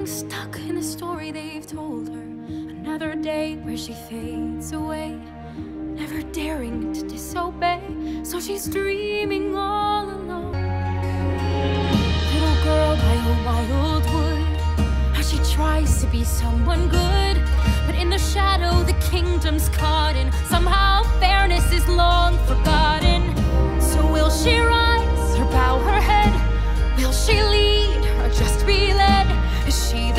stuck in the story they've told her. Another day where she fades away, never daring to disobey. So she's dreaming all alone. Little girl by a wildwood, how she tries to be someone good, but in the shadow the kingdom's caught in. Somehow fairness is long forgotten. So will she rise or bow her head? Will she lead or just be led? Is she